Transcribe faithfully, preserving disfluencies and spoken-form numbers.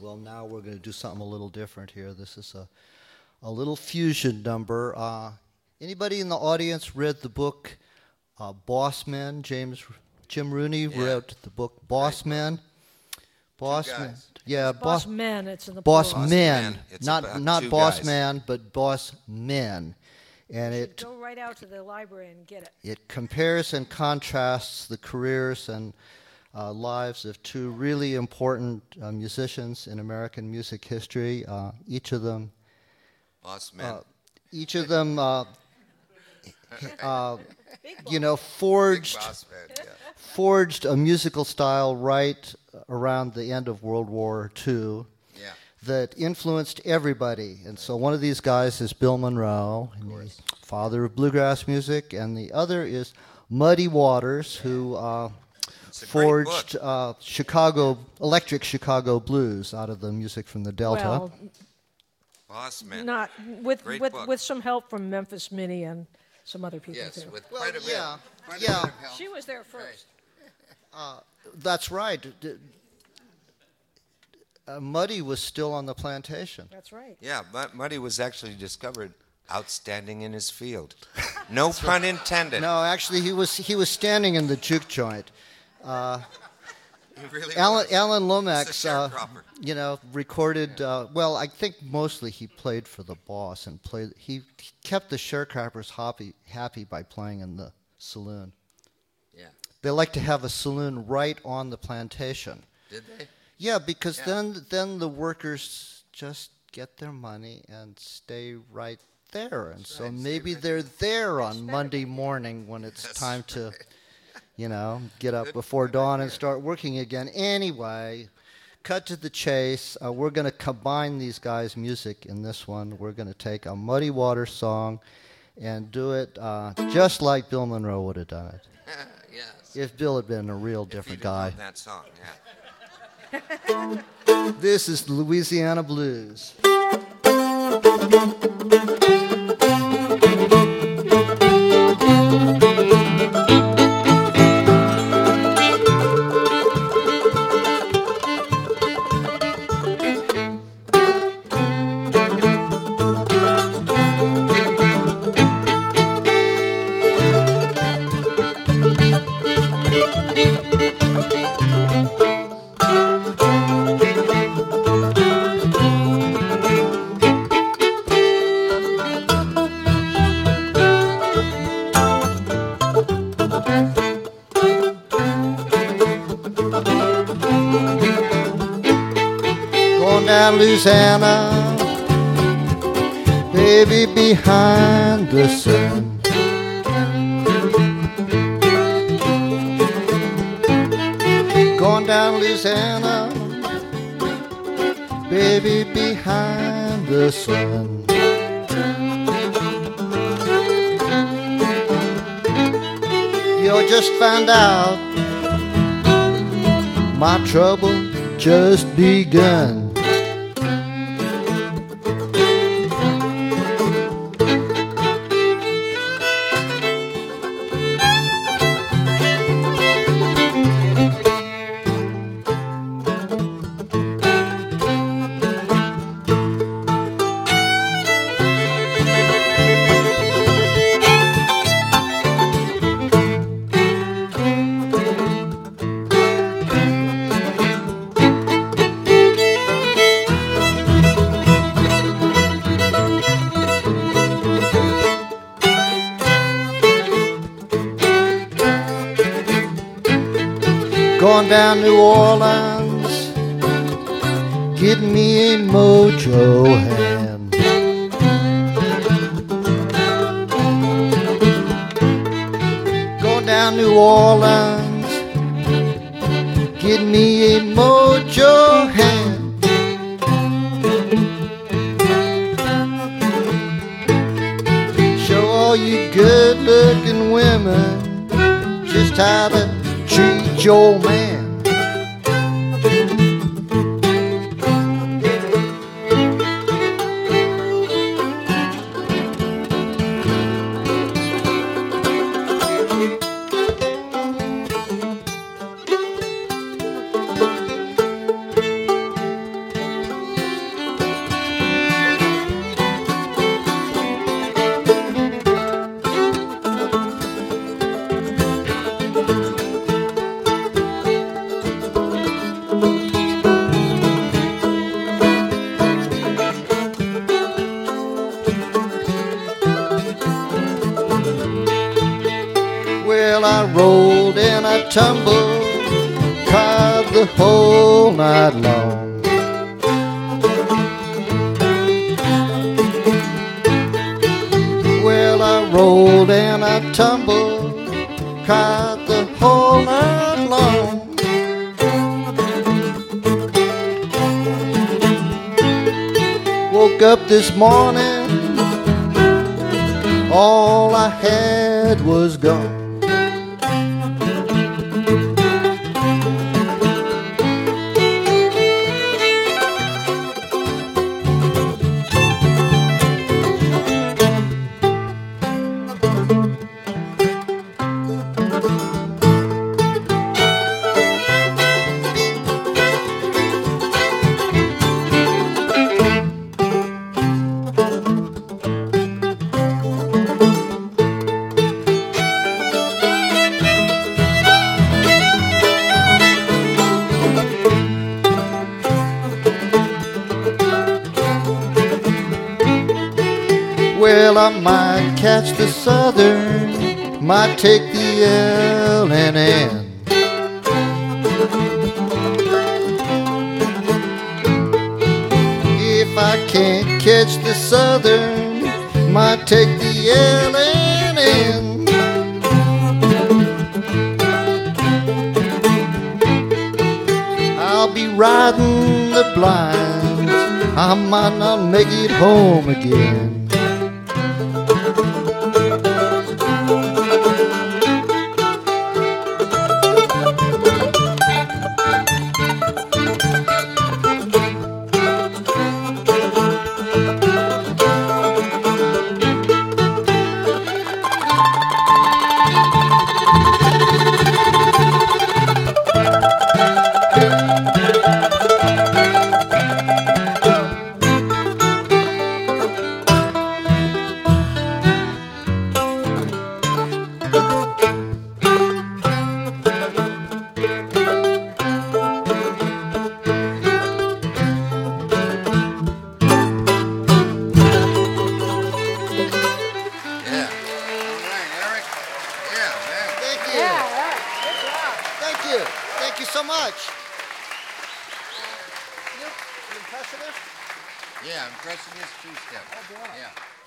Well, now we're going to do something a little different here. This is a, a little fusion number. Uh, anybody in the audience read the book uh, Boss Men? James Jim Rooney Yeah. wrote the book Boss Men. Boss Two Men. guys. Yeah, Boss Boss men, it's in the Boss plural. Boss Men. Men. It's Not about not two Boss guys. Man, but Boss Men. And You it should go right out to the library and get it. it compares and contrasts the careers and uh, lives of two really important uh, musicians in American music history. Uh, each of them, Boss man. uh, each of them, uh, uh, Big you boss. know, Big forged boss man. Yeah. forged a musical style right around the end of World War Two Yeah. that influenced everybody. And so one of these guys is Bill Monroe, and he's father of bluegrass music, and the other is Muddy Waters, who uh, It's a great forged book. uh, Chicago electric Chicago blues out of the music from the Delta. Well, Boss man. not with Great with book. with some help from Memphis Minnie and some other people Yes, too. with Well, quite a bit. yeah, Quite yeah. a bit of help. She was there first. That's right. D- uh, Muddy was still on the plantation. That's right. Yeah, but Muddy was actually discovered outstanding in his field. No pun intended. No, actually, he was he was standing in the juke joint. He really Alan, was. Alan It's a Lomax, uh, sharecropper. you know, recorded. Uh, well, I think mostly he played for the Boss and played. He kept the sharecroppers happy happy by playing in the saloon. Yeah. They like to have a saloon right on the plantation. Did they? Yeah, because Yeah. then then the workers just get their money and stay right there, and so right, stay maybe right they're there on Monday morning when it's That's time to, right. you know, get up Good- before good dawn and idea. start working again. Anyway, cut to the chase. Uh, we're going to combine these guys' music in this one. We're going to take a Muddy Waters song and do it uh, just like Bill Monroe would have done it. Yes. If Bill had been a real If different he'd have guy. known that song, yeah. This is Louisiana Blues. Going down Louisiana, baby behind the sun. Going down Louisiana, baby behind the sun. You'll just find out my trouble just begun. Going down New Orleans, getting me a mojo hand. Going down New Orleans, getting me a mojo hand. Show all you good-looking women just how to treat your man. tumble, cried the whole night long. Well, I rolled and I tumbled, cried the whole night long. Woke up this morning, all I had was gone. Well, I might catch the Southern, might take the L and N. If I can't catch the Southern, might take the L and N. I'll be riding the blinds, I might not make it home again. Thank you. Thank you so much. You, you impressionist? Yeah, impressionist two-step. Oh, boy. Yeah.